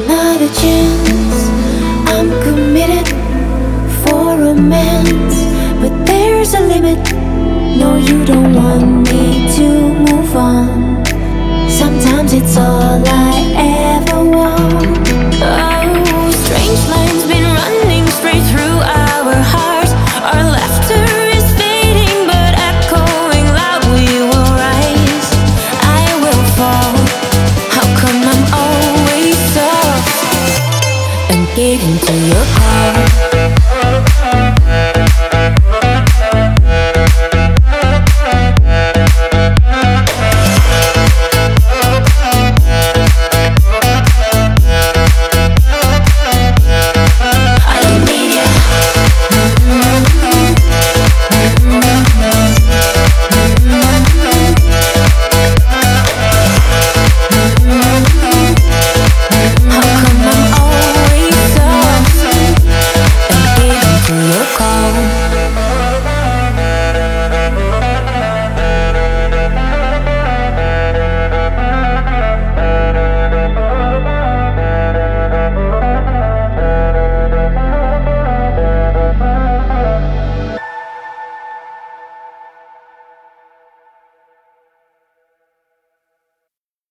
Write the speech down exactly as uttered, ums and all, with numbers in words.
another chance. I'm committed for romance, but there's a limit. No, you don't want me to move on. Sometimes it's all I ever want. Oh, strange lines been running straight through our hearts. Our laughter is fading but echoing loud. We will rise, I will fall. How come I'm always soft and get into your heart?